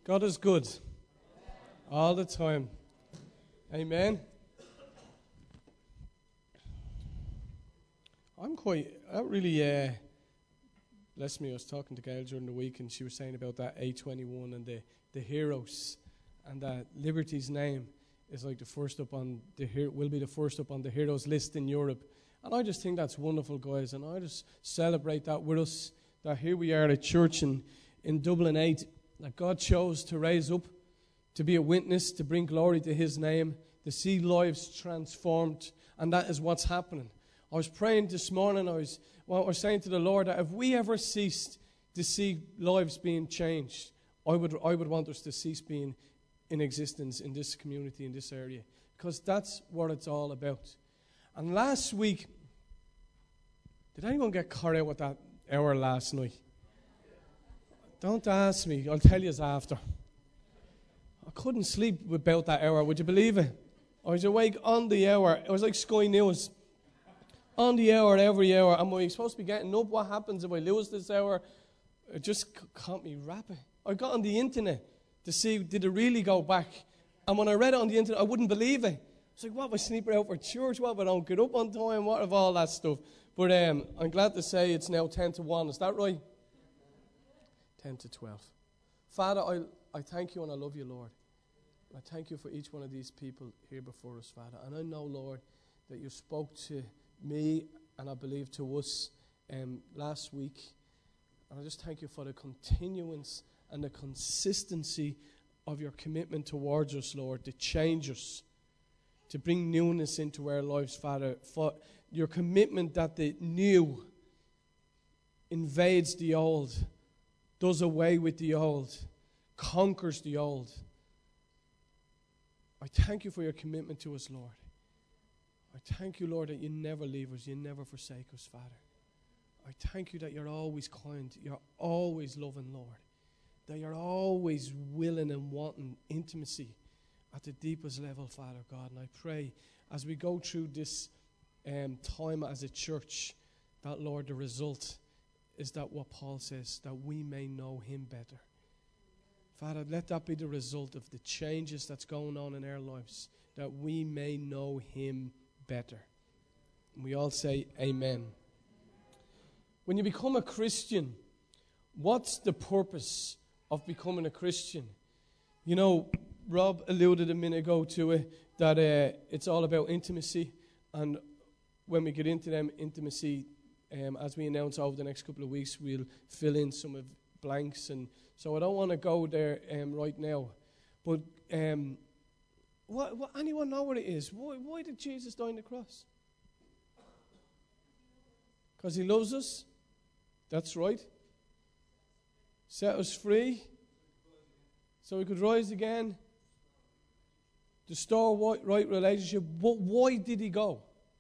God is good all the time. Amen. That really blessed me. I was talking to Gail during the week, and she was saying about that A21 and the heroes, and that Liberty's name is like the first up on will be the first up on the heroes list in Europe. And I just think that's wonderful, guys, and I just celebrate that with us, that here we are at a church in Dublin 8 that God chose to raise up, to be a witness, to bring glory to His name, to see lives transformed, and that is what's happening. I was praying this morning, I was saying to the Lord that if we ever ceased to see lives being changed, I would want us to cease being in existence in this community, in this area, because that's what it's all about. And last week, did anyone get caught out with that hour last night? Don't ask me, I'll tell you after. I couldn't sleep about that hour, would you believe it? I was awake on the hour. It was like Sky News. On the hour, every hour. Am I supposed to be getting up? What happens if I lose this hour? It just caught me rapping. I got on the internet to see, did it really go back? And when I read it on the internet, I wouldn't believe it. It's like, what, am I sleeping out for church? What, if I don't get up on time? What of all that stuff? But I'm glad to say it's now 10 to 1. Is that right? 10 to 12. Father, I thank you and I love you, Lord. I thank you for each one of these people here before us, Father. And I know, Lord, that you spoke to me and I believe to us last week. And I just thank you for the continuance and the consistency of your commitment towards us, Lord, to change us, to bring newness into our lives, Father. For your commitment that the new invades the old, does away with the old, conquers the old. I thank you for your commitment to us, Lord. I thank you, Lord, that you never leave us, you never forsake us, Father. I thank you that you're always kind, you're always loving, Lord. That you're always willing and wanting intimacy at the deepest level, Father God. And I pray as we go through this time as a church, that, Lord, the result is that what Paul says, that we may know him better. Father, let that be the result of the changes that's going on in our lives, that we may know him better. And we all say amen. When you become a Christian, what's the purpose of becoming a Christian? You know, Rob alluded a minute ago to it, that it's all about intimacy. And when we get into them intimacy, as we announce over the next couple of weeks, we'll fill in some of blanks. And so I don't want to go there right now. But what anyone know what it is? Why did Jesus die on the cross? Because he loves us. That's right. Set us free so we could rise again. To restore right relationship. But why did he go?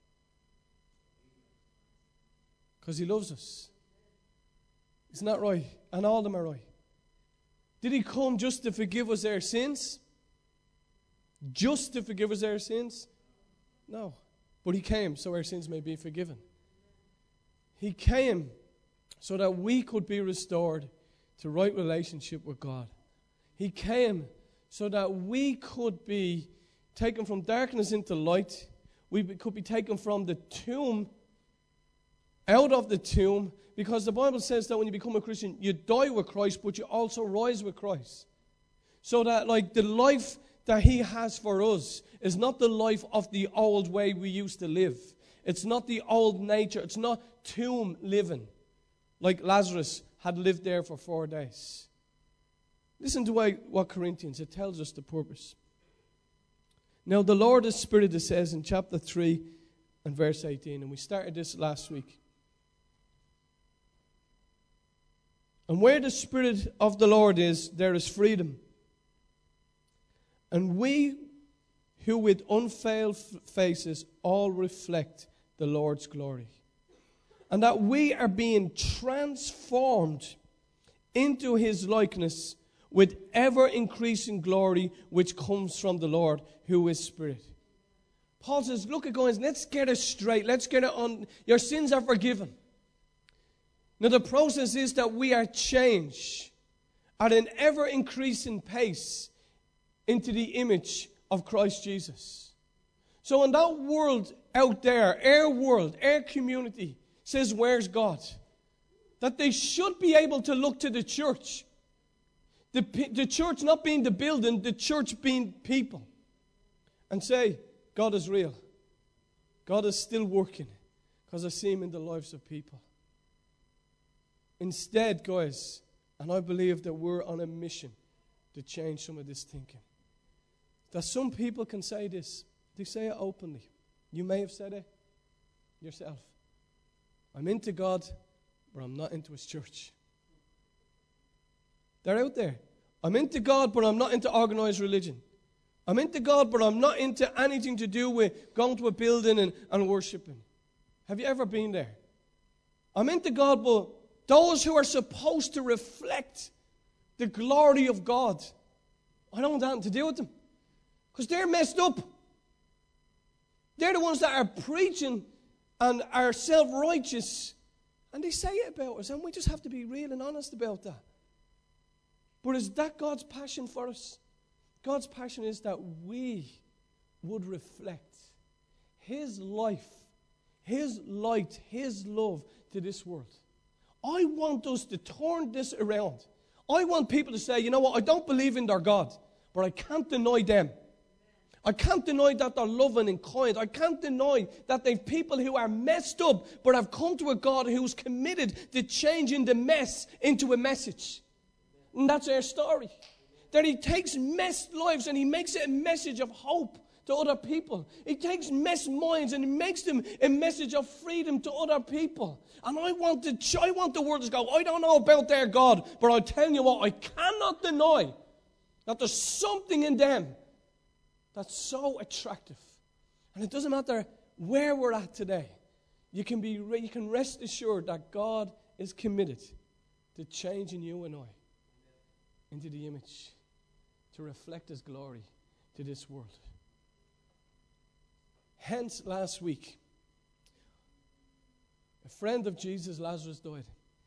Because he loves us. Isn't that right? And all of them are right. Did he come just to forgive us our sins? Just to forgive us our sins? No. But he came so our sins may be forgiven. He came so that we could be restored to right relationship with God. He came so that we could be taken from darkness into light. We could be taken from the tomb, out of the tomb, because the Bible says that when you become a Christian, you die with Christ, but you also rise with Christ. So that, like, the life that he has for us is not the life of the old way we used to live. It's not the old nature. It's not tomb living, like Lazarus had lived there for 4 days. Listen to what Corinthians, it tells us the purpose. Now, the Lord is Spirit, it says in chapter 3 and verse 18, and we started this last week. And where the Spirit of the Lord is, there is freedom. And we who with unveiled faces all reflect the Lord's glory. And that we are being transformed into his likeness with ever-increasing glory which comes from the Lord who is Spirit. Paul says, look at guys, let's get it straight. Let's get it on. Your sins are forgiven. Now the process is that we are changed. at an ever-increasing pace into the image of Christ Jesus. So in that world out there, our world, our community says, where's God? That they should be able to look to the church. The church not being the building, the church being people. And say, God is real. God is still working. Because I see Him in the lives of people. Instead, guys, and I believe that we're on a mission to change some of this thinking. That some people can say this. They say it openly. You may have said it yourself. I'm into God, but I'm not into His church. They're out there. I'm into God, but I'm not into organized religion. I'm into God, but I'm not into anything to do with going to a building and worshiping. Have you ever been there? I'm into God, but those who are supposed to reflect the glory of God, I don't want anything to do with them. Because they're messed up. They're the ones that are preaching and are self-righteous. And they say it about us, and we just have to be real and honest about that. But is that God's passion for us? God's passion is that we would reflect His life, His light, His love to this world. I want us to turn this around. I want people to say, you know what, I don't believe in their God, but I can't deny them. I can't deny that they're loving and kind. I can't deny that they've people who are messed up, but have come to a God who's committed to changing the mess into a message. And that's our story. That He takes messed lives and He makes it a message of hope to other people. He takes messed minds and He makes them a message of freedom to other people. And I want the world to go, I don't know about their God, but I'll tell you what, I cannot deny that there's something in them that's so attractive. And it doesn't matter where we're at today. You can rest assured that God is committed to changing you and I into the image, to reflect His glory to this world. Hence, last week, a friend of Jesus, Lazarus, died.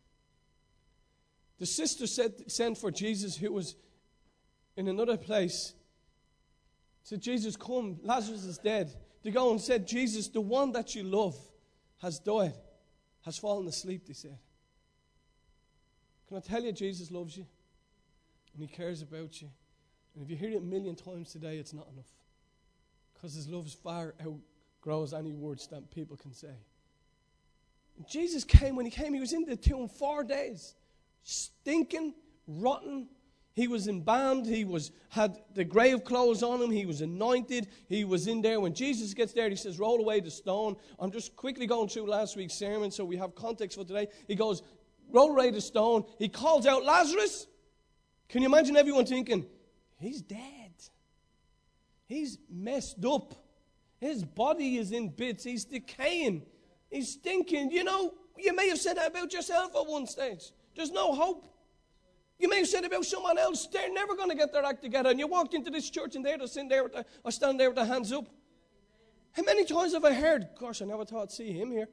The sister sent for Jesus, who was in another place. Said, Jesus, come, Lazarus is dead. They go and said, Jesus, the one that you love has died, has fallen asleep, they said. Can I tell you, Jesus loves you? And He cares about you. And if you hear it a million times today, it's not enough. Because His love far outgrows any words that people can say. And Jesus came, when He came, He was in the tomb 4 days. Stinking, rotten. He was embalmed. He had the grave clothes on Him. He was anointed. He was in there. When Jesus gets there, He says, roll away the stone. I'm just quickly going through last week's sermon so we have context for today. He goes, roll away the stone. He calls out, Lazarus. Can you imagine everyone thinking, he's dead. He's messed up. His body is in bits. He's decaying. He's stinking. You know, you may have said that about yourself at one stage. There's no hope. You may have said about someone else, they're never going to get their act together. And you walked into this church and they're stand there with their hands up. How many times have I heard, gosh, I never thought I'd see him here.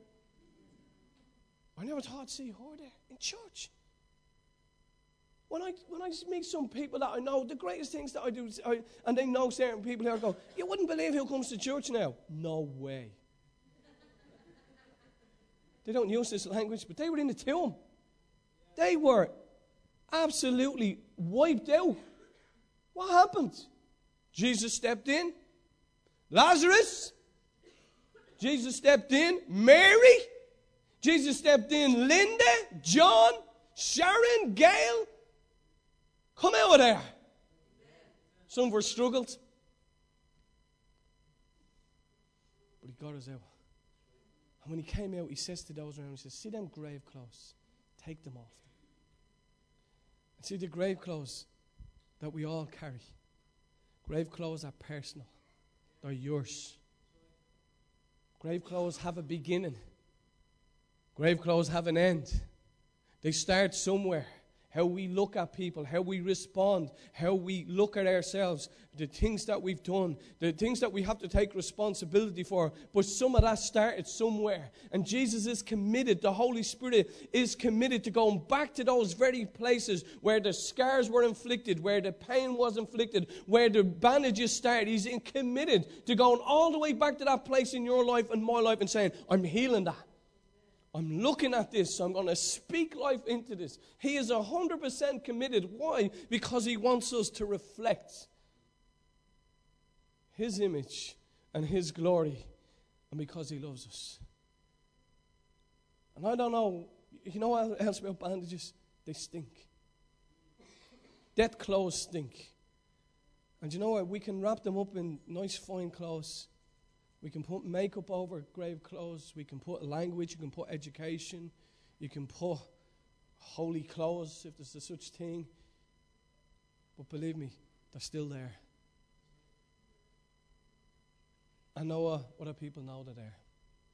I never thought I'd see her there in church. When I meet some people that I know, the greatest things that I do, and they know certain people here, go, you wouldn't believe who comes to church now. No way. They don't use this language, but they were in the tomb. They were absolutely wiped out. What happened? Jesus stepped in. Lazarus. Jesus stepped in. Mary. Jesus stepped in. Linda, John, Sharon, Gail. Come out of there. Some were struggled. But He got us out. And when He came out, He says to those around Him, He says, see them grave clothes. Take them off. And see the grave clothes that we all carry. Grave clothes are personal. They're yours. Grave clothes have a beginning. Grave clothes have an end. They start somewhere. how we look at people, how we respond, how we look at ourselves, the things that we've done, the things that we have to take responsibility for. But some of that started somewhere. And Jesus is committed, the Holy Spirit is committed to going back to those very places where the scars were inflicted, where the pain was inflicted, where the bandages started. He's committed to going all the way back to that place in your life and my life and saying, I'm healing that. I'm looking at this, so I'm going to speak life into this. He is 100% committed. Why? Because he wants us to reflect his image and his glory, and because he loves us. And I don't know, you know what else about bandages? They stink. Dead clothes stink. And you know what? We can wrap them up in nice fine clothes. We can put makeup over grave clothes. We can put language. You can put education. You can put holy clothes, if there's a such thing. But believe me, they're still there. I know other people know they're there.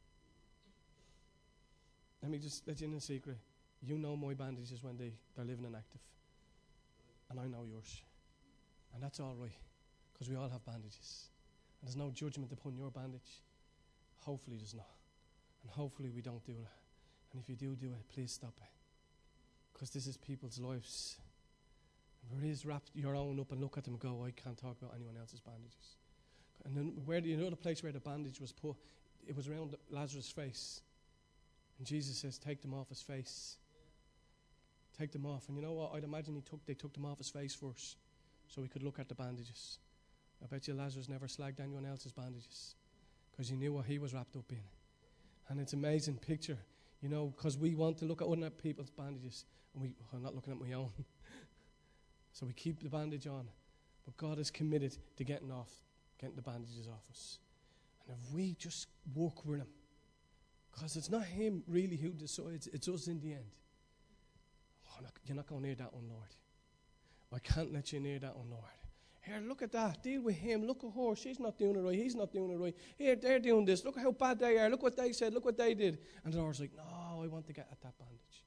Let me just let you in a secret. You know my bandages when they're living and active. And I know yours. And that's all right, because we all have bandages. And there's no judgment upon your bandage. Hopefully there's not. And hopefully we don't do it. And if you do it, please stop it. Because this is people's lives. And where it is, wrap your own up and look at them and go, I can't talk about anyone else's bandages. And then the place where the bandage was put, it was around Lazarus' face. And Jesus says, take them off his face. Take them off. And you know what? I'd imagine they took them off his face first, so we could look at the bandages. I bet you Lazarus never slagged anyone else's bandages, because he knew what he was wrapped up in. And it's an amazing picture, you know, because we want to look at other people's bandages, and I'm not looking at my own. So we keep the bandage on. But God is committed to getting the bandages off us. And if we just walk with him, because it's not him really who decides, it's us in the end. You're not going near that one, Lord. I can't let you near that one, Lord. Here, look at that. Deal with him. Look at her. She's not doing it right. He's not doing it right. Here, they're doing this. Look how bad they are. Look what they said. Look what they did. And the Lord's like, no, I want to get at that bandage.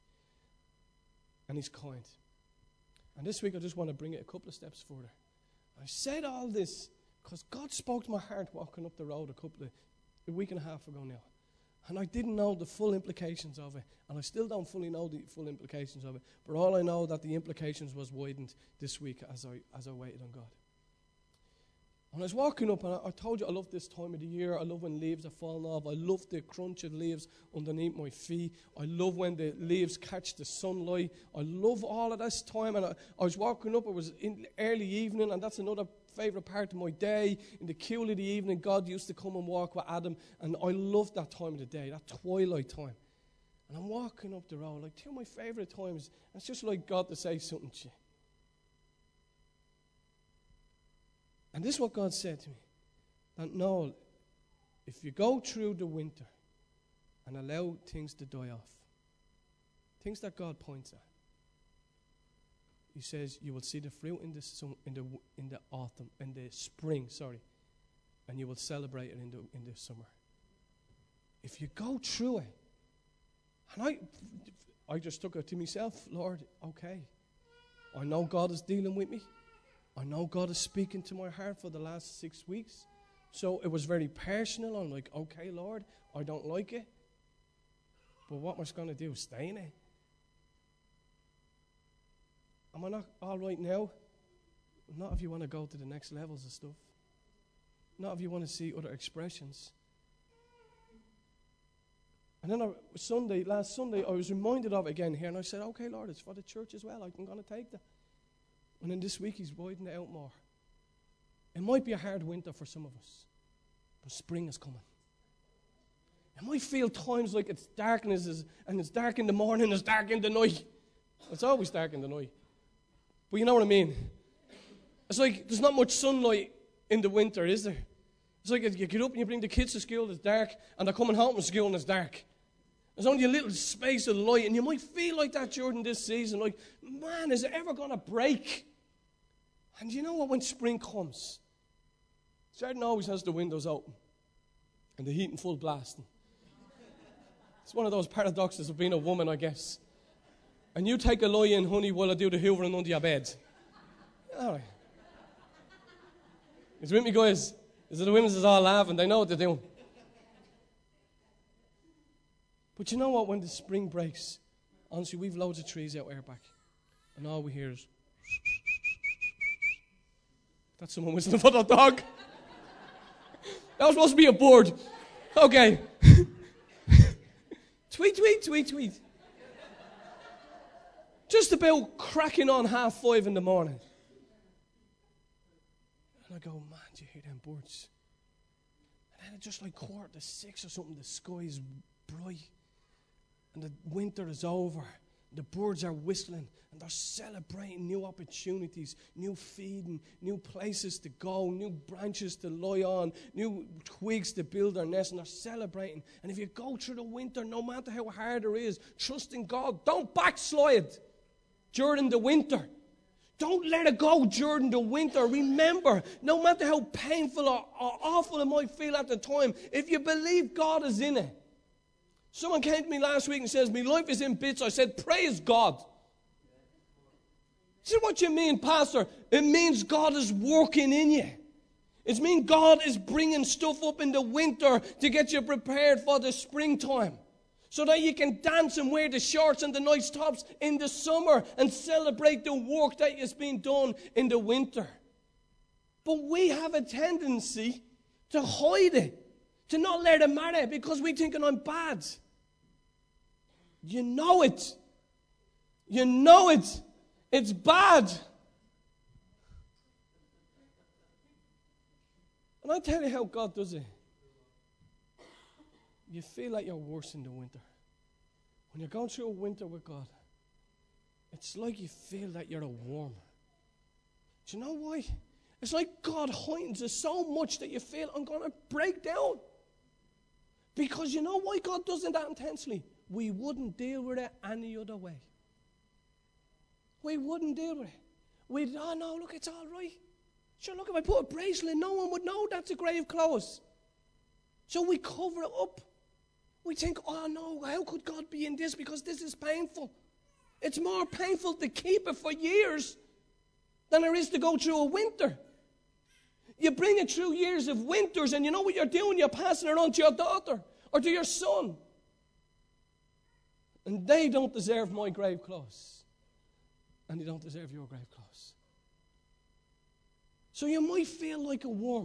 And he's kind. And this week I just want to bring it a couple of steps further. I said all this because God spoke to my heart walking up the road a week and a half ago now. And I didn't know the full implications of it. And I still don't fully know the full implications of it. But all I know that the implications was widened this week as I waited on God. And I was walking up, and I told you I love this time of the year. I love when leaves are falling off. I love the crunch of leaves underneath my feet. I love when the leaves catch the sunlight. I love all of this time. And I was walking up. It was in early evening, and that's another favorite part of my day. In the cool of the evening, God used to come and walk with Adam, and I loved that time of the day, that twilight time. And I'm walking up the road, like two of my favorite times. It's just like God to say something to you. And this is what God said to me. That Noel, if you go through the winter and allow things to die off, things that God points at, he says you will see the fruit in the autumn, in the spring, and you will celebrate it in the summer. If you go through it, and I just took it to myself, Lord, okay, I know God is dealing with me. I know God is speaking to my heart for the last 6 weeks. So it was very personal. I'm like, okay, Lord, I don't like it. But what am I going to do? Stay in it? Am I not all right now? Not if you want to go to the next levels of stuff. Not if you want to see other expressions. And then last Sunday, I was reminded of it again here. And I said, okay, Lord, it's for the church as well. I'm going to take that. And then this week he's widening it out more. It might be a hard winter for some of us, but spring is coming. It might feel times like it's darkness, and it's dark in the morning, it's dark in the night. It's always dark in the night. But you know what I mean? It's like there's not much sunlight in the winter, is there? It's like you get up and you bring the kids to school, it's dark, and they're coming home from school and it's dark. There's only a little space of light, and you might feel like that during this season, like, man, is it ever going to break? And you know what, when spring comes, Jordan always has the windows open and the heating full blasting. It's one of those paradoxes of being a woman, I guess. And you take a lie in, honey, while I do the hoovering under your bed. All right. It's with me, guys. Is it the women's is all laughing? They know what they're doing. But you know what? When the spring breaks, honestly, we've loads of trees out there back. And all we hear is... That's someone whistling for that dog. That was supposed to be a bird. Okay. Tweet, tweet, tweet, tweet. Just about cracking on 5:30 in the morning. And I go, man, do you hear them birds? And then it's just like 5:45 or something, the sky is bright. And the winter is over. The birds are whistling. And they're celebrating new opportunities, new feeding, new places to go, new branches to lie on, new twigs to build their nest. And they're celebrating. And if you go through the winter, no matter how hard it is, trust in God. Don't backslide during the winter. Don't let it go during the winter. Remember, no matter how painful or awful it might feel at the time, if you believe God is in it. Someone came to me last week and says, my life is in bits. I said, praise God. He said, what do you mean, Pastor? It means God is working in you. It means God is bringing stuff up in the winter to get you prepared for the springtime. So that you can dance and wear the shorts and the nice tops in the summer and celebrate the work that is being done in the winter. But we have a tendency to hide it, to not let it matter because we think I'm bad. You know it. You know it. It's bad. And I tell you how God does it. You feel like you're worse in the winter. When you're going through a winter with God, it's like you feel that you're a worm. Do you know why? It's like God heightens it so much that you feel, I'm going to break down. Because you know why God does it that intensely? We wouldn't deal with it any other way. We wouldn't deal with it. We'd, oh no, look, it's all right. Sure, look, if I put a bracelet, no one would know that's a grave close. So we cover it up. We think, oh no, how could God be in this? Because this is painful. It's more painful to keep it for years than it is to go through a winter. You bring it through years of winters, and you know what you're doing? You're passing it on to your daughter or to your son. And they don't deserve my grave clothes. And they don't deserve your grave clothes. So you might feel like a worm.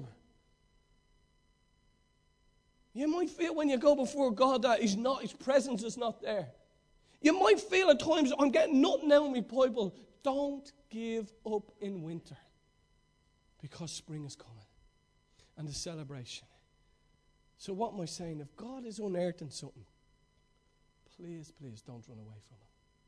You might feel when you go before God that His presence is not there. You might feel at times, I'm getting nothing out of my Bible. Don't give up in winter. Because spring is coming. And the celebration. So what am I saying? If God is unearthing something, please, please don't run away from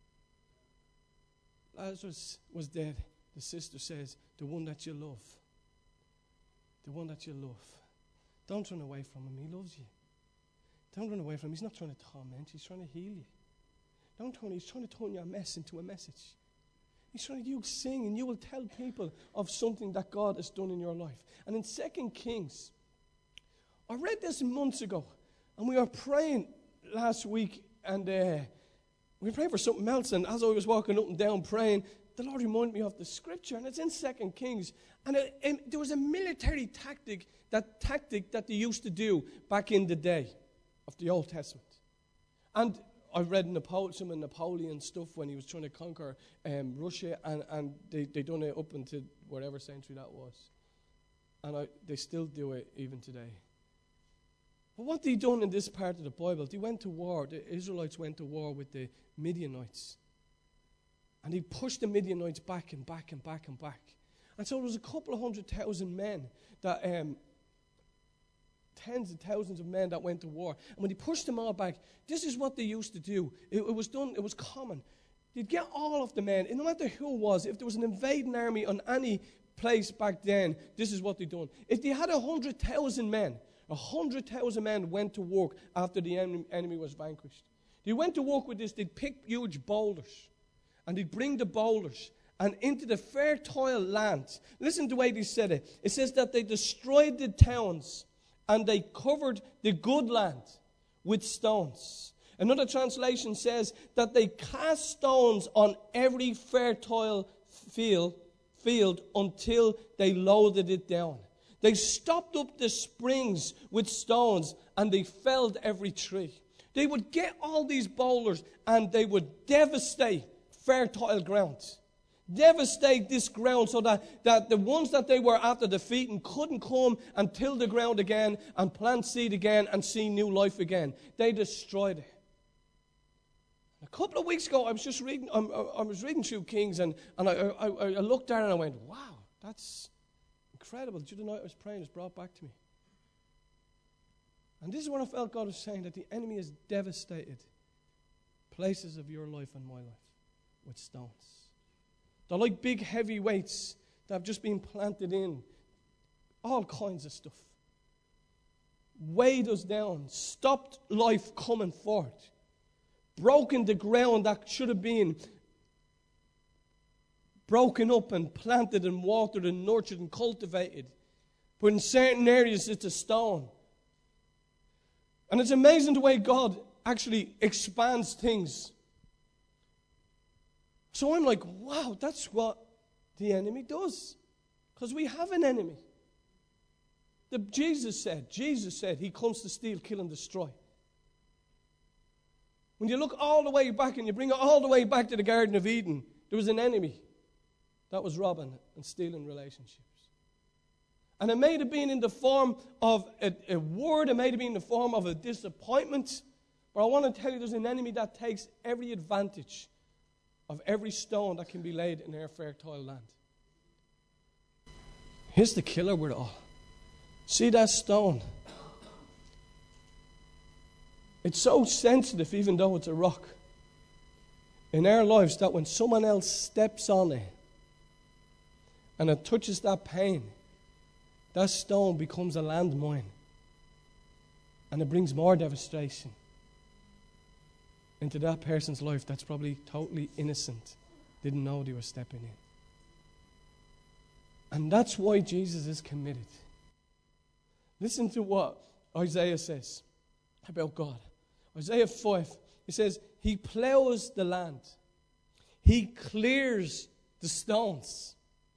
Him. Lazarus was dead. The sister says, the one that you love. The one that you love. Don't run away from Him. He loves you. Don't run away from Him. He's not trying to torment. He's trying to heal you. He's trying to turn your mess into a message. He's trying to, you sing and you will tell people of something that God has done in your life. And in 2 Kings, I read this months ago, and we were praying last week, and we were praying for something else, and as I was walking up and down praying, the Lord reminded me of the scripture, and it's in 2 Kings, and there was a military tactic that they used to do back in the day of the Old Testament. And I read some of Napoleon stuff when he was trying to conquer Russia, and they done it up into whatever century that was. And they still do it even today. But what they done in this part of the Bible, they went to war. The Israelites went to war with the Midianites. And they pushed the Midianites back and back and back and back. And so there was a couple of 100,000 men that... tens of thousands of men that went to war. And when they pushed them all back, this is what they used to do. It was common. They'd get all of the men, and no matter who it was, if there was an invading army on any place back then, this is what they done. If they had 100,000 men, 100,000 men went to work after the enemy was vanquished. They went to work with this. They'd pick huge boulders, and they'd bring the boulders and into the fertile land. Listen to the way they said it. It says that they destroyed the towns and they covered the good land with stones. Another translation says that they cast stones on every fertile field until they loaded it down. They stopped up the springs with stones and they felled every tree. They would get all these boulders and they would devastate fertile ground. Devastate this ground so that the ones that they were after defeating couldn't come and till the ground again and plant seed again and see new life again. They destroyed it. A couple of weeks ago, I was just reading. I was reading through Kings, and I looked down and I went, "Wow, that's incredible." The other night I was praying, it's brought back to me. And this is what I felt God was saying, that the enemy has devastated places of your life and my life with stones. They're like big heavy weights that have just been planted in all kinds of stuff. Weighed us down, stopped life coming forward, broken the ground that should have been broken up and planted and watered and nurtured and cultivated. But in certain areas it's a stone. And it's amazing the way God actually expands things. So I'm like, wow, that's what the enemy does. Because we have an enemy. Jesus said he comes to steal, kill, and destroy. When you look all the way back and you bring it all the way back to the Garden of Eden, there was an enemy that was robbing and stealing relationships. And it may have been in the form of a word, it may have been in the form of a disappointment, but I want to tell you there's an enemy that takes every advantage of every stone that can be laid in our fertile land. Here's the killer with it all. See that stone? It's so sensitive, even though it's a rock, in our lives, that when someone else steps on it and it touches that pain, that stone becomes a landmine. And it brings more devastation into that person's life that's probably totally innocent, didn't know they were stepping in. And that's why Jesus is committed. Listen to what Isaiah says about God. Isaiah 5, it says, He plows the land. He clears the stones.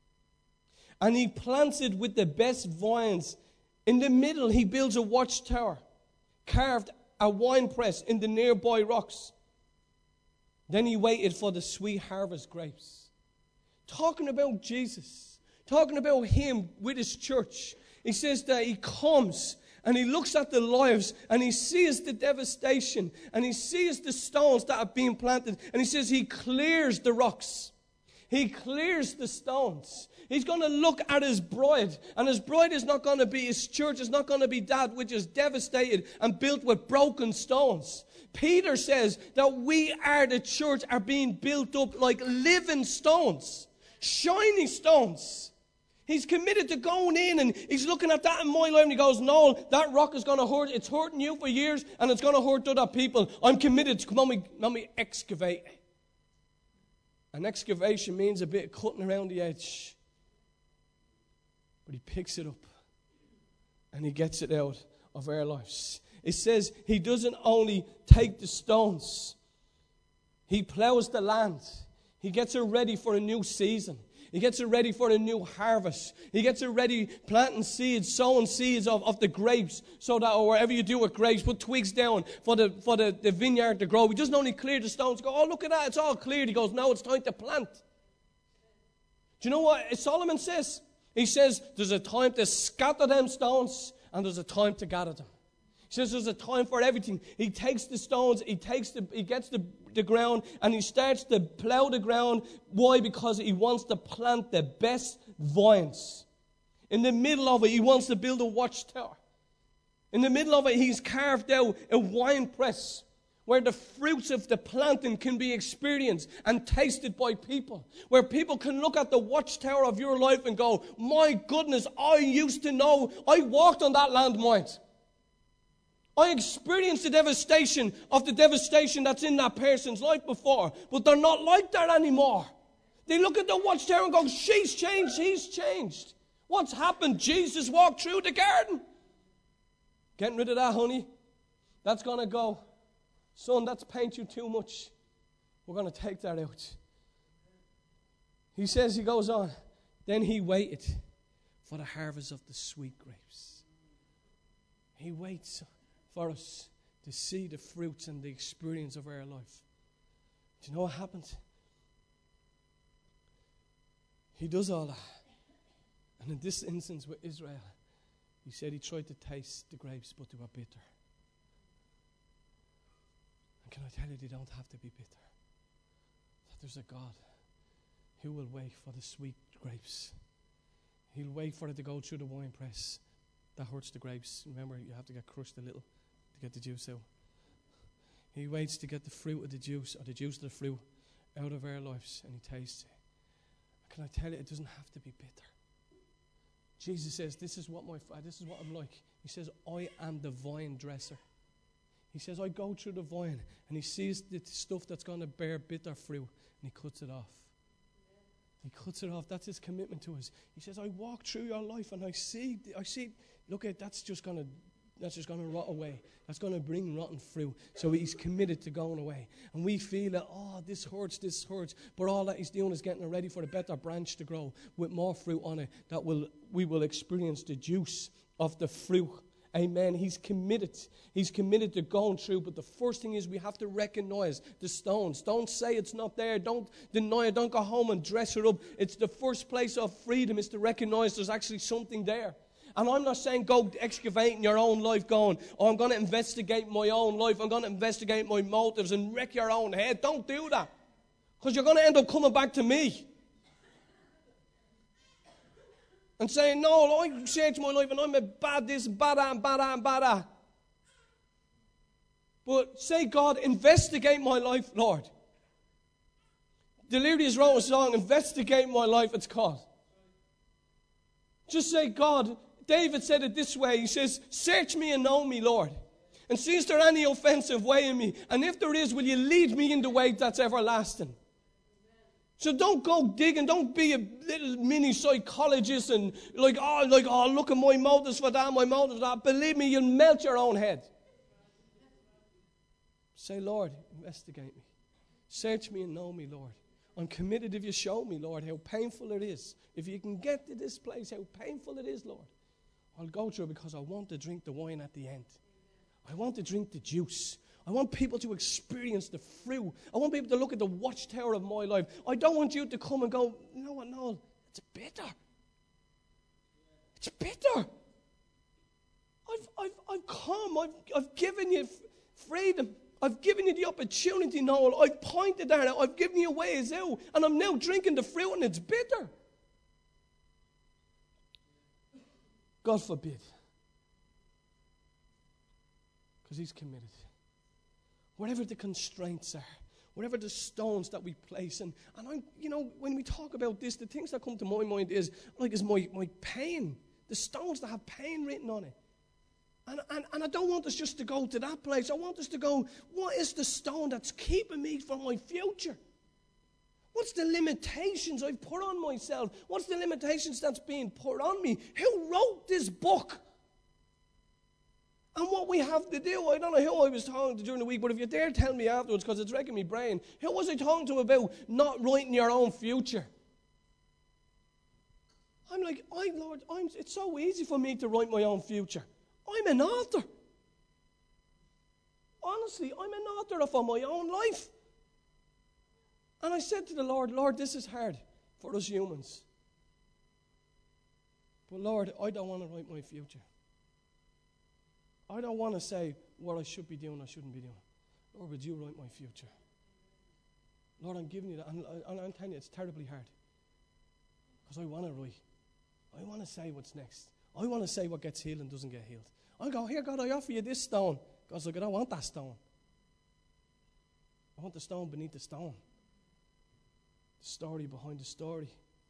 And He plants it with the best vines. In the middle, He builds a watchtower, carved a winepress in the nearby rocks. Then He waited for the sweet harvest grapes. Talking about Jesus, talking about Him with His church. He says that He comes and He looks at the lives and He sees the devastation and He sees the stones that are being planted, and He says He clears the rocks. He clears the stones. He's going to look at His bride, and His bride is not going to be, His church is not going to be that which is devastated and built with broken stones. Peter says that we are the church, are being built up like living stones, shiny stones. He's committed to going in, and He's looking at that in my life, and He goes, no, that rock is going to hurt. It's hurting you for years, and it's going to hurt other people. I'm committed to, come on, let me excavate. An excavation means a bit of cutting around the edge. But He picks it up, and He gets it out of our lives. It says He doesn't only take the stones. He plows the land. He gets it ready for a new season. He gets it ready for a new harvest. He gets it ready, planting seeds, sowing seeds of the grapes, so that, or wherever you do with grapes, put twigs down for the vineyard to grow. He doesn't only clear the stones, go, oh, look at that, it's all cleared. He goes, no, it's time to plant. Do you know what Solomon says? He says there's a time to scatter them stones, and there's a time to gather them. He says there's a time for everything. He takes the stones, he gets the ground, and he starts to plow the ground. Why? Because he wants to plant the best vines. In the middle of it, he wants to build a watchtower. In the middle of it, he's carved out a wine press where the fruits of the planting can be experienced and tasted by people. Where people can look at the watchtower of your life and go, my goodness, I used to know, I walked on that landmine. I experienced the devastation that's in that person's life before, but they're not like that anymore. They look at the watchtower and go, she's changed, he's changed. What's happened? Jesus walked through the garden. Getting rid of that, honey. That's going to go. Son, that's paint you too much. We're going to take that out. He says, he goes on, then he waited for the harvest of the sweet grapes. He waits for us to see the fruits and the experience of our life. Do you know what happens? He does all that. And in this instance with Israel, he said he tried to taste the grapes, but they were bitter. And can I tell you, they don't have to be bitter. That there's a God who will wait for the sweet grapes. He'll wait for it to go through the wine press. That hurts the grapes. Remember, you have to get crushed a little to get the juice out. He waits to get the fruit of the juice, or the juice of the fruit, out of our lives, and he tastes it. Can I tell you, it doesn't have to be bitter. Jesus says, this is what I'm like. He says, I am the vine dresser. He says, I go through the vine, and he sees the stuff that's going to bear bitter fruit, and he cuts it off. He cuts it off. That's his commitment to us. He says, I walk through your life, and I see, look at, that's just going to rot away. That's going to bring rotten fruit. So he's committed to going away. And we feel that, this hurts. But all that he's doing is getting ready for a better branch to grow with more fruit on it, that we will experience the juice of the fruit. Amen. He's committed. He's committed to going through. But the first thing is we have to recognize the stones. Don't say it's not there. Don't deny it. Don't go home and dress it up. It's the first place of freedom is to recognize there's actually something there. And I'm not saying go excavate in your own life going, I'm going to investigate my own life. I'm going to investigate my motives and wreck your own head. Don't do that. Because you're going to end up coming back to me. And saying, no, I search my life and I'm a bad this, bad that, and bad that, and bad that. But say, God, investigate my life, Lord. Delirious wrote a song, Investigate My Life, it's called. Just say, God, David said it this way. He says, search me and know me, Lord. And see if there any offensive way in me. And if there is, will you lead me in the way that's everlasting? So don't go digging. Don't be a little mini psychologist and look at my motives for that, my motives for that. Believe me, you'll melt your own head. Say, Lord, investigate me. Search me and know me, Lord. I'm committed if you show me, Lord, how painful it is. If you can get to this place, how painful it is, Lord. I'll go through it because I want to drink the wine at the end. I want to drink the juice. I want people to experience the fruit. I want people to look at the watchtower of my life. I don't want you to come and go, you know what, Noel, it's bitter. It's bitter. I've come. I've given you freedom. I've given you the opportunity, Noel. I've pointed that out. I've given you ways out. And I'm now drinking the fruit and it's bitter. God forbid. Because he's committed. Whatever the constraints are, whatever the stones that we place. And I'm, when we talk about this, the things that come to my mind is my pain. The stones that have pain written on it. And I don't want us just to go to that place. I want us to go, what is the stone that's keeping me from my future? What's the limitations I've put on myself? What's the limitations that's being put on me? Who wrote this book? And what we have to do, I don't know who I was talking to during the week, but if you dare tell me afterwards, because it's wrecking my brain, who was I talking to about not writing your own future? I'm like, Lord, it's so easy for me to write my own future. I'm an author. Honestly, I'm an author of my own life. And I said to the Lord, this is hard for us humans. But Lord, I don't want to write my future. I don't want to say what I should be doing, I shouldn't be doing. Lord, would you write my future? Lord, I'm giving you that. And I'm telling you, it's terribly hard. Because I want to write. I want to say what's next. I want to say what gets healed and doesn't get healed. I go, here, God, I offer you this stone. God's like, I don't want that stone. I want the stone beneath the stone. The story behind the story.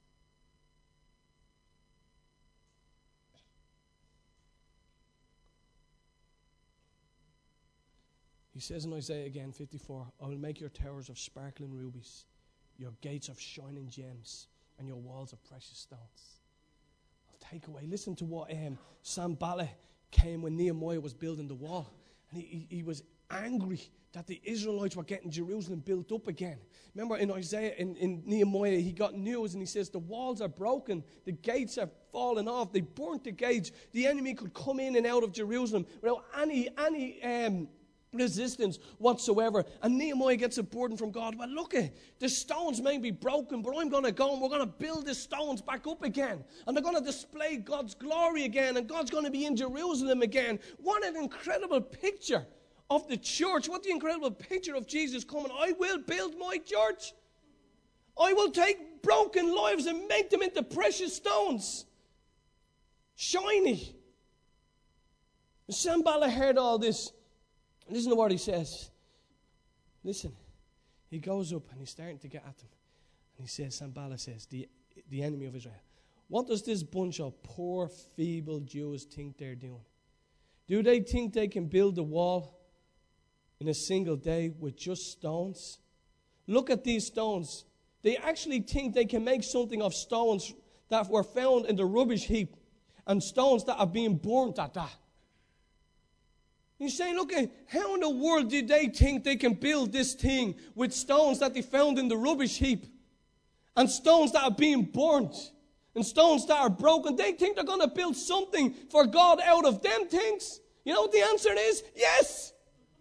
He says in Isaiah again, 54, I will make your towers of sparkling rubies, your gates of shining gems, and your walls of precious stones. I'll take away. Listen to what Sanballat came when Nehemiah was building the wall. And he was angry that the Israelites were getting Jerusalem built up again. Remember in Isaiah, in Nehemiah, he got news and he says, the walls are broken, the gates are falling off, they burnt the gates. The enemy could come in and out of Jerusalem without any resistance whatsoever. And Nehemiah gets a burden from God. Well, look, the stones may be broken, but I'm going to go and we're going to build the stones back up again. And they're going to display God's glory again. And God's going to be in Jerusalem again. What an incredible picture of the church. What the incredible picture of Jesus coming. I will build my church. I will take broken lives and make them into precious stones. Shiny. And Sanballat heard all this. Listen to what he says. Listen. He goes up and he's starting to get at them. And he says, Sanballat says, the enemy of Israel, what does this bunch of poor, feeble Jews think they're doing? Do they think they can build a wall in a single day with just stones? Look at these stones. They actually think they can make something of stones that were found in the rubbish heap and stones that are being burnt at that. He's saying, look, how in the world did they think they can build this thing with stones that they found in the rubbish heap and stones that are being burnt and stones that are broken? They think they're going to build something for God out of them things. You know what the answer is? Yes.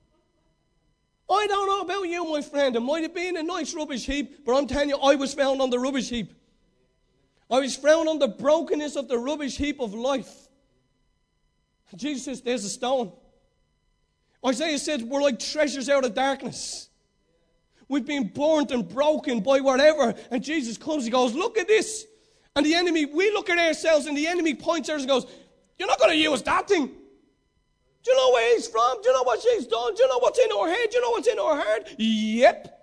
I don't know about you, my friend. It might have been a nice rubbish heap, but I'm telling you, I was found on the rubbish heap. I was found on the brokenness of the rubbish heap of life. Jesus says, there's a stone. Isaiah said, we're like treasures out of darkness. We've been burnt and broken by whatever. And Jesus comes, he goes, look at this. And the enemy, we look at ourselves and the enemy points at us and goes, you're not going to use that thing. Do you know where he's from? Do you know what she's done? Do you know what's in her head? Do you know what's in her heart? Yep.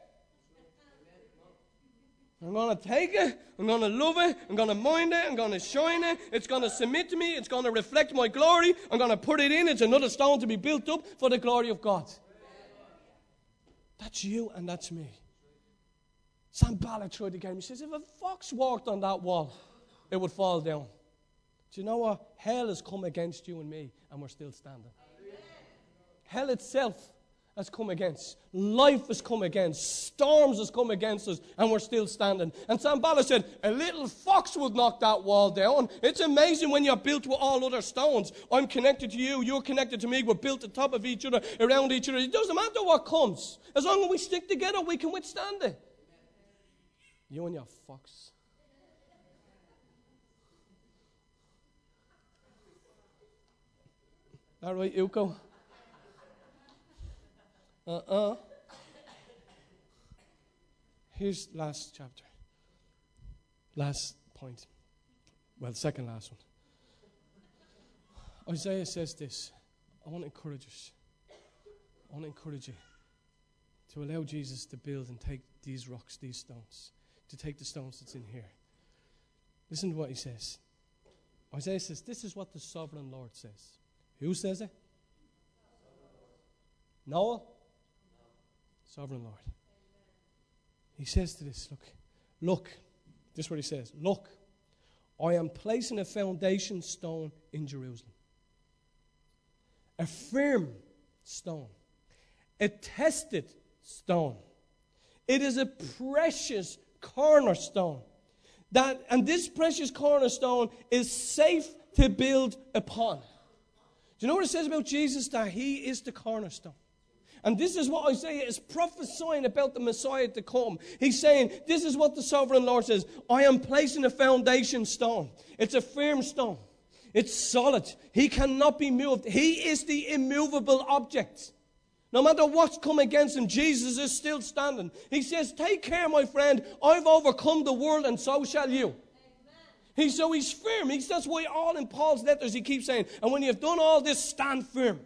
I'm going to take it. I'm going to love it. I'm going to mind it. I'm going to shine it. It's going to submit to me. It's going to reflect my glory. I'm going to put it in. It's another stone to be built up for the glory of God. That's you and that's me. Sanballat tried the game. He says, if a fox walked on that wall, it would fall down. Do you know what? Hell has come against you and me, and we're still standing. Hell itself has come against. Life has come against. Storms has come against us, and we're still standing. And Sanballat said, a little fox would knock that wall down. It's amazing when you're built with all other stones. I'm connected to you, you're connected to me. We're built on top of each other, around each other. It doesn't matter what comes. As long as we stick together, we can withstand it. You and your fox. All right, Ilko. Here's last chapter. Last point. Well, second last one. Isaiah says this. I want to encourage us. I want to encourage you to allow Jesus to build and take these rocks, these stones, to take the stones that's in here. Listen to what he says. Isaiah says, this is what the sovereign Lord says. Who says it? Noah? Sovereign Lord. He says to this, look, this is what he says. Look, I am placing a foundation stone in Jerusalem. A firm stone. A tested stone. It is a precious cornerstone. And this precious cornerstone is safe to build upon. Do you know what it says about Jesus? That he is the cornerstone. And this is what Isaiah is prophesying about the Messiah to come. He's saying, this is what the sovereign Lord says. I am placing a foundation stone. It's a firm stone. It's solid. He cannot be moved. He is the immovable object. No matter what's come against him, Jesus is still standing. He says, take care, my friend. I've overcome the world, and so shall you. He's firm. That's why all in Paul's letters he keeps saying, and when you've done all this, stand firm.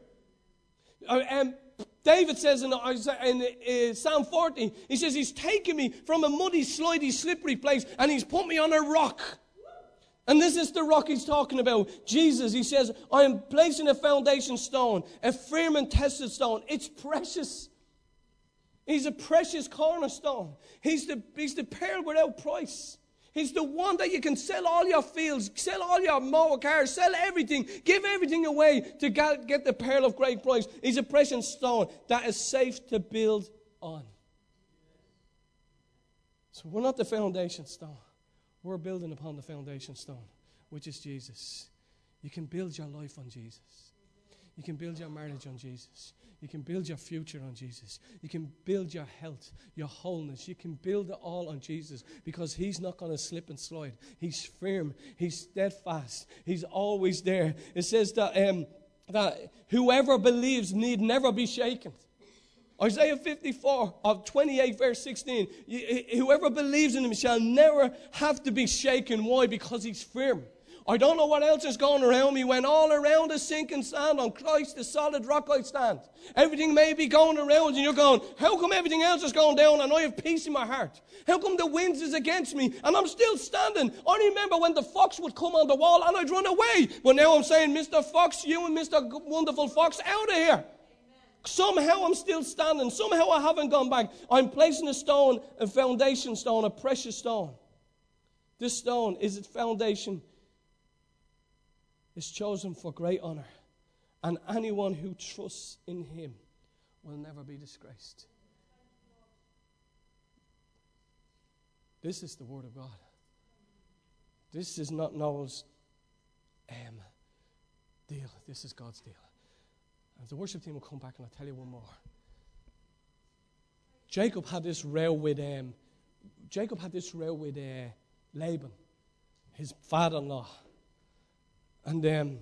David says in Psalm 40, he says, he's taken me from a muddy, slidey, slippery place, and he's put me on a rock. And this is the rock he's talking about. Jesus, he says, I am placing a foundation stone, a firm and tested stone. It's precious. He's a precious cornerstone. He's the pearl without price. He's the one that you can sell all your fields, sell all your motor cars, sell everything, give everything away to get the pearl of great price. He's a precious stone that is safe to build on. So we're not the foundation stone. We're building upon the foundation stone, which is Jesus. You can build your life on Jesus. You can build your marriage on Jesus. You can build your future on Jesus. You can build your health, your wholeness. You can build it all on Jesus because he's not going to slip and slide. He's firm. He's steadfast. He's always there. It says that whoever believes need never be shaken. Isaiah 54 of 28 verse 16. Whoever believes in him shall never have to be shaken. Why? Because he's firm. I don't know what else is going around me. When all around is sinking sand, on Christ the solid rock I stand. Everything may be going around and you're going, how come everything else is going down and I have peace in my heart? How come the winds is against me and I'm still standing? I remember when the fox would come on the wall and I'd run away. But now I'm saying, Mr. Fox, you and Mr. Wonderful Fox, out of here. Somehow I'm still standing. Somehow I haven't gone back. I'm placing a stone, a foundation stone, a precious stone. This stone is its foundation. Is chosen for great honor, and anyone who trusts in him will never be disgraced. This is the word of God. This is not Noah's deal. This is God's deal. And the worship team will come back and I'll tell you one more. Jacob had this row with Laban, his father-in-law. And they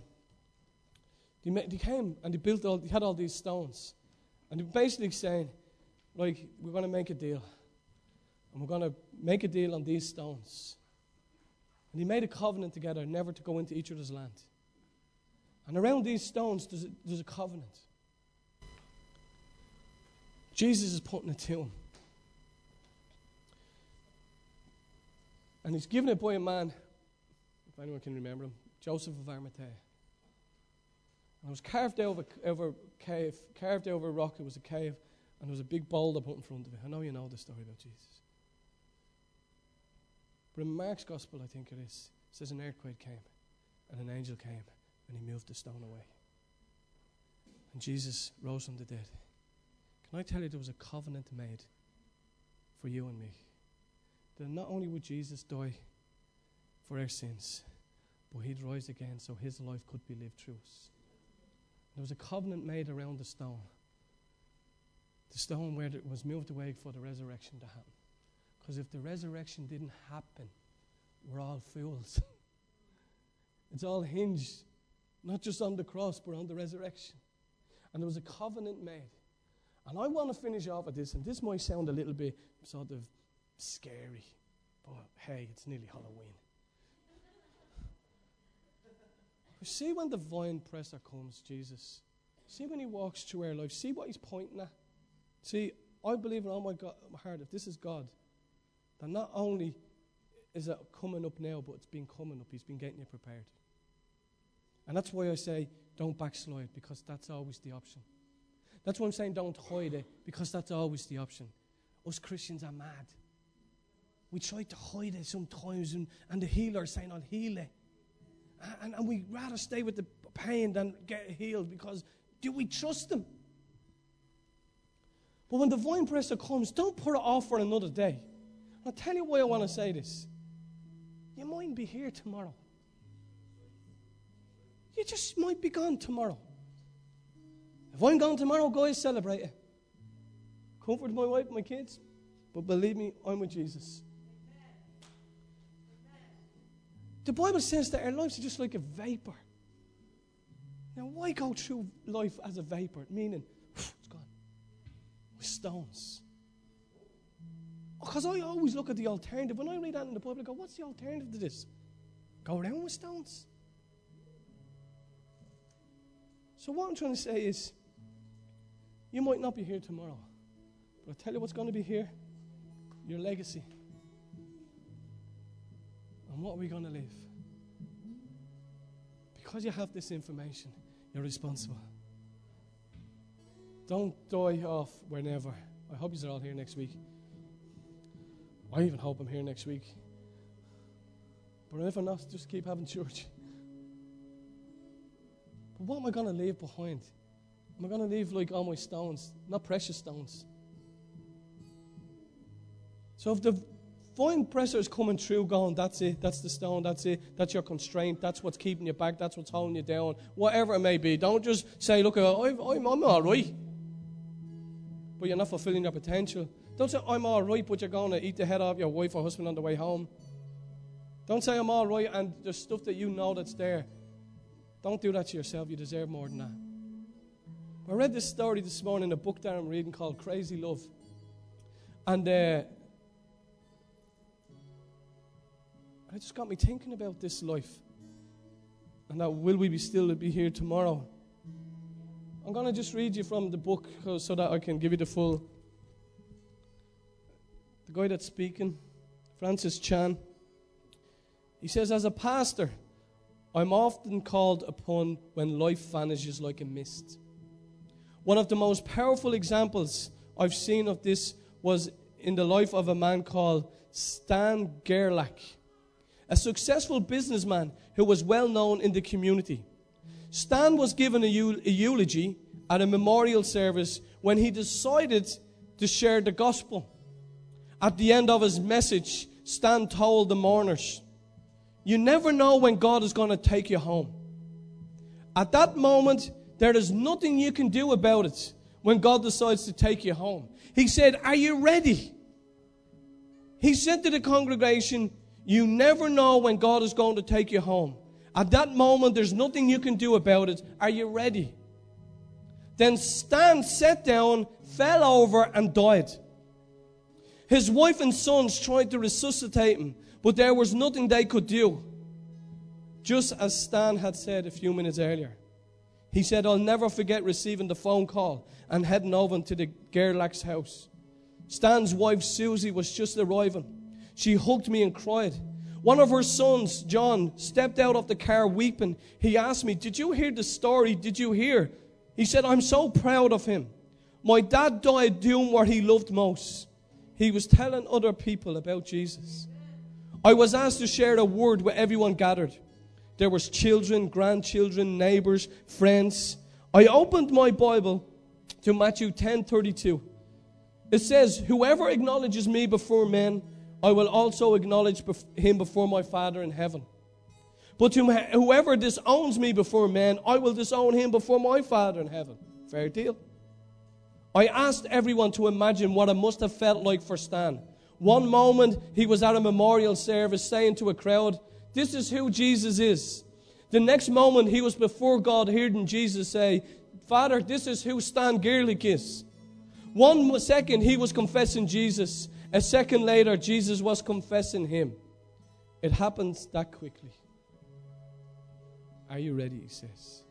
came and they had all these stones. And they were basically saying, like, we're going to make a deal. And we're going to make a deal on these stones. And he made a covenant together never to go into each other's land. And around these stones, there's a covenant. Jesus is putting it to him. And he's given it by a man, if anyone can remember him, Joseph of Arimathea. And it was carved over a rock. It was a cave, and there was a big boulder put in front of it. I know you know the story about Jesus. But in Mark's Gospel, I think it says an earthquake came, and an angel came, and he moved the stone away. And Jesus rose from the dead. Can I tell you there was a covenant made for you and me? That not only would Jesus die for our sins, but he'd rise again so his life could be lived through us. There was a covenant made around the stone. The stone where it was moved away for the resurrection to happen. Because if the resurrection didn't happen, we're all fools. It's all hinged, not just on the cross, but on the resurrection. And there was a covenant made. And I want to finish off with this, and this might sound a little bit sort of scary, but hey, it's nearly Halloween. See when the vine presser comes, Jesus. See when he walks through our life. See what he's pointing at. See, I believe in all my heart, if this is God, that not only is it coming up now, but it's been coming up. He's been getting you prepared. And that's why I say don't backslide, because that's always the option. That's why I'm saying don't hide it, because that's always the option. Us Christians are mad. We try to hide it sometimes, and the healer is saying, I'll heal it. And we'd rather stay with the pain than get healed, because do we trust him? But when the vine presser comes, don't put it off for another day. I'll tell you why I want to say this. You mightn't be here tomorrow. You just might be gone tomorrow. If I'm gone tomorrow, guys, celebrate it. Comfort my wife, my kids. But believe me, I'm with Jesus. The Bible says that our lives are just like a vapor. Now, why go through life as a vapor? Meaning, it's gone. With stones. Because I always look at the alternative. When I read that in the Bible, I go, what's the alternative to this? Go around with stones. So what I'm trying to say is, you might not be here tomorrow. But I'll tell you what's going to be here. Your legacy. And what are we going to live? Because you have this information, you're responsible. Don't die off whenever. I hope you're all here next week. I even hope I'm here next week. But if I'm not, just keep having church. But what am I going to leave behind? Am I going to leave like all my stones? Not precious stones. So if the divine pressure is coming through going, that's it, that's the stone, that's it, that's your constraint, that's what's keeping you back, that's what's holding you down, whatever it may be. Don't just say, look, I'm all right. But you're not fulfilling your potential. Don't say, I'm all right, but you're going to eat the head off your wife or husband on the way home. Don't say, I'm all right, and there's stuff that you know that's there. Don't do that to yourself. You deserve more than that. I read this story this morning in a book that I'm reading called Crazy Love. And it just got me thinking about this life. And that will we still be here tomorrow? I'm going to just read you from the book so that I can give you the full. The guy that's speaking, Francis Chan, he says, as a pastor, I'm often called upon when life vanishes like a mist. One of the most powerful examples I've seen of this was in the life of a man called Stan Gerlach, a successful businessman who was well known in the community. Stan was given a eulogy at a memorial service when he decided to share the gospel. At the end of his message, Stan told the mourners, you never know when God is going to take you home. At that moment, there is nothing you can do about it when God decides to take you home. He said, are you ready? He said to the congregation, you never know when God is going to take you home. At that moment, there's nothing you can do about it. Are you ready? Then Stan sat down, fell over, and died. His wife and sons tried to resuscitate him, but there was nothing they could do. Just as Stan had said a few minutes earlier. He said, I'll never forget receiving the phone call and heading over to the Gerlach's house. Stan's wife, Susie, was just arriving. She hugged me and cried. One of her sons, John, stepped out of the car weeping. He asked me, did you hear the story? Did you hear? He said, I'm so proud of him. My dad died doing what he loved most. He was telling other people about Jesus. I was asked to share a word with everyone gathered. There was children, grandchildren, neighbors, friends. I opened my Bible to Matthew 10:32. It says, whoever acknowledges me before men, I will also acknowledge him before my Father in heaven. But whoever disowns me before men, I will disown him before my Father in heaven. Fair deal. I asked everyone to imagine what it must have felt like for Stan. One moment, he was at a memorial service saying to a crowd, this is who Jesus is. The next moment, he was before God hearing Jesus say, Father, this is who Stan Gerlach is. 1 second, he was confessing Jesus. A second later, Jesus was confessing him. It happens that quickly. Are you ready, he says.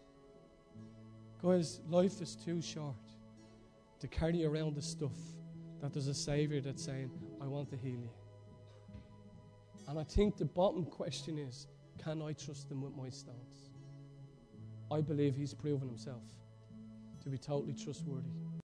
Guys, life is too short to carry around the stuff that there's a Savior that's saying, I want to heal you. And I think the bottom question is, can I trust him with my stones? I believe he's proven himself to be totally trustworthy.